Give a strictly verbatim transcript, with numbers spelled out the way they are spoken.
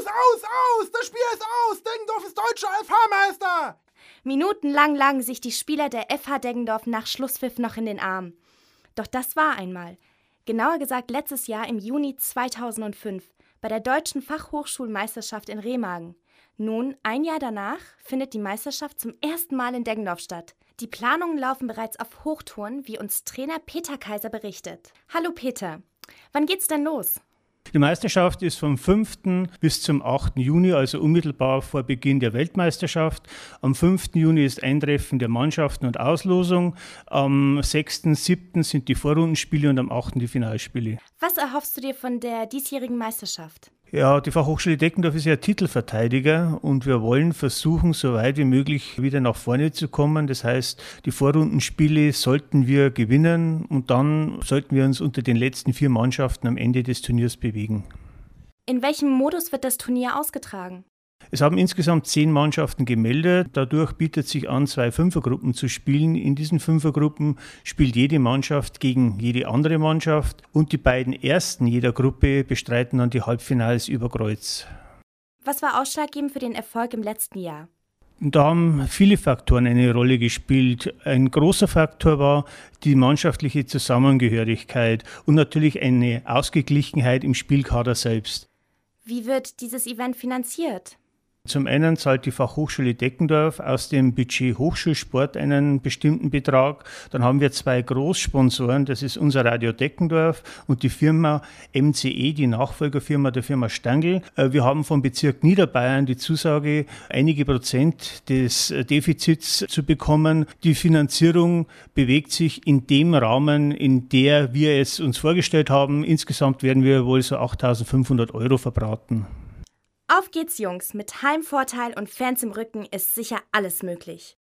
Aus, aus, aus! Das Spiel ist aus! Deggendorf ist deutscher F H-Meister! Minutenlang lagen sich die Spieler der F H Deggendorf nach Schlusspfiff noch in den Armen. Doch das war einmal. Genauer gesagt letztes Jahr im Juni zweitausendfünf bei der Deutschen Fachhochschulmeisterschaft in Remagen. Nun, ein Jahr danach, findet die Meisterschaft zum ersten Mal in Deggendorf statt. Die Planungen laufen bereits auf Hochtouren, wie uns Trainer Peter Kaiser berichtet. Hallo Peter, wann geht's denn los? Die Meisterschaft ist vom fünften bis zum achten Juni, also unmittelbar vor Beginn der Weltmeisterschaft. Am fünften Juni ist Eintreffen der Mannschaften und Auslosung. Am sechsten, siebten sind die Vorrundenspiele und am achten die Finalspiele. Was erhoffst du dir von der diesjährigen Meisterschaft? Ja, die Fachhochschule Deggendorf ist ja Titelverteidiger und wir wollen versuchen, so weit wie möglich wieder nach vorne zu kommen. Das heißt, die Vorrundenspiele sollten wir gewinnen und dann sollten wir uns unter den letzten vier Mannschaften am Ende des Turniers bewegen. In welchem Modus wird das Turnier ausgetragen? Es haben insgesamt zehn Mannschaften gemeldet. Dadurch bietet sich an, zwei Fünfergruppen zu spielen. In diesen Fünfergruppen spielt jede Mannschaft gegen jede andere Mannschaft und die beiden Ersten jeder Gruppe bestreiten dann die Halbfinals über Kreuz. Was war ausschlaggebend für den Erfolg im letzten Jahr? Da haben viele Faktoren eine Rolle gespielt. Ein großer Faktor war die mannschaftliche Zusammengehörigkeit und natürlich eine Ausgeglichenheit im Spielkader selbst. Wie wird dieses Event finanziert? Zum einen zahlt die Fachhochschule Deggendorf aus dem Budget Hochschulsport einen bestimmten Betrag. Dann haben wir zwei Großsponsoren, das ist unser Radio Deggendorf und die Firma M C E, die Nachfolgerfirma der Firma Stangl. Wir haben vom Bezirk Niederbayern die Zusage, einige Prozent des Defizits zu bekommen. Die Finanzierung bewegt sich in dem Rahmen, in der wir es uns vorgestellt haben. Insgesamt werden wir wohl so achttausendfünfhundert Euro verbraten. Auf geht's, Jungs. Mit Heimvorteil und Fans im Rücken ist sicher alles möglich.